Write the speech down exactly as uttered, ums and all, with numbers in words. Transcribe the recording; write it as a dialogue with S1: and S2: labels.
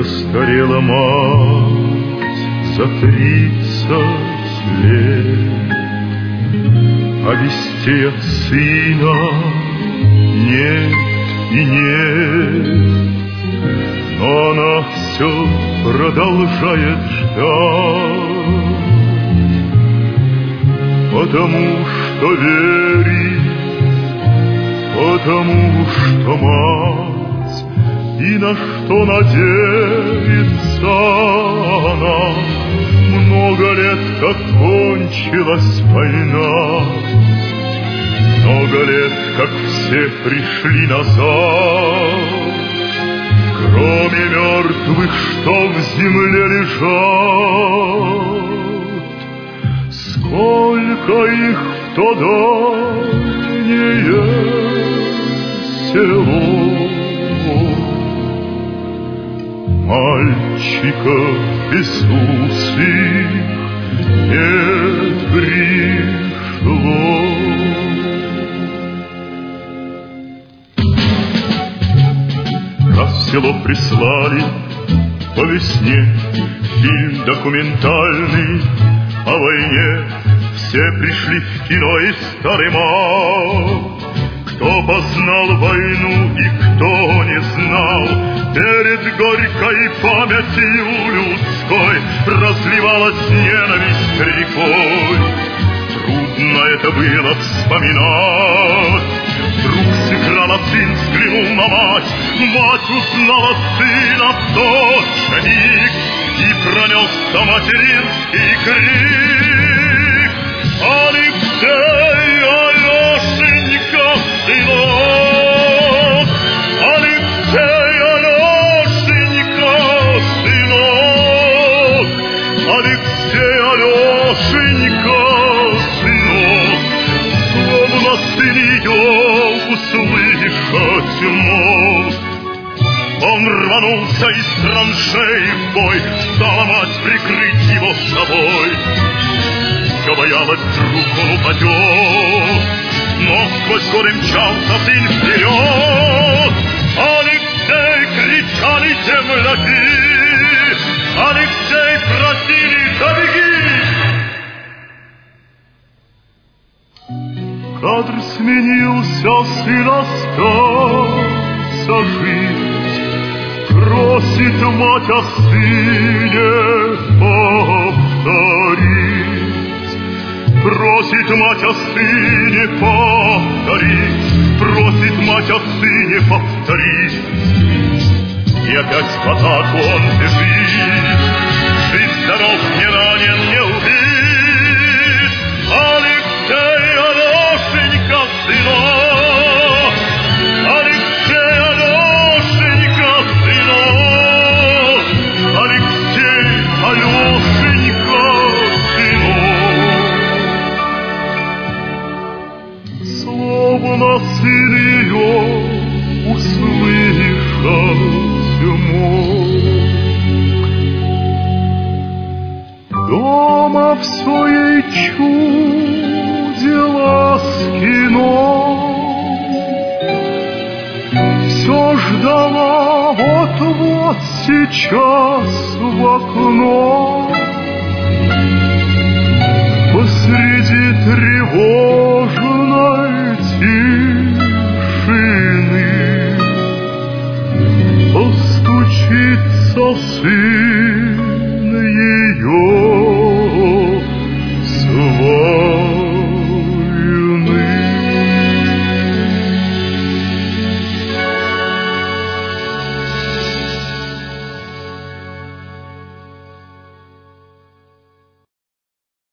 S1: Постарела мать за тридцать лет, а вестей от сына нет и нет. Но она все продолжает ждать, потому что верит, потому что мать, и на что надеется она. Много лет, как кончилась война, много лет, как все пришли назад, кроме мертвых, что в земле лежат. Сколько их в то дальнее село, мальчиков Иисус их не пришло. Раз в село прислали по весне фильм документальный о войне, все пришли в кино и стали мал. Кто познал войну и кто не знал, перед горькой памятью людской разливалась ненависть рекой. Трудно это было вспоминать. Вдруг сыграла сын, взглянул на мать, мать узнала сына в тот же миг, и пронесся материнский крик: Алексей, Алешенька, сынок! Алексей, Алешенька, сынок! Алексей, Алешенька, сынок! Словно сын ее услышать мог. Он рванулся из траншеи в бой, стала мать прикрыть его собой. Все боялась, вдруг он упадет, но сквозь годы мчался сын вперед. Алексей, кричали земляки, Алексей, просили, добеги. Кадр сменился, сын остался жить. Просит мать о сыне повторить, просит мать о сыне повторить, просит мать о сыне повторить. И опять в атаку он бежит, жив-здоров, не ранен, не убит. Алексей, Алешенька, сынок! Алексей, Алешенька, сынок! Алексей, Алешенька, сынок! Словно сын ее услышать мог. Дома все ей чудилось кино, все ждала вот-вот сейчас в окно. Посреди тревожной тишины постучится сын ее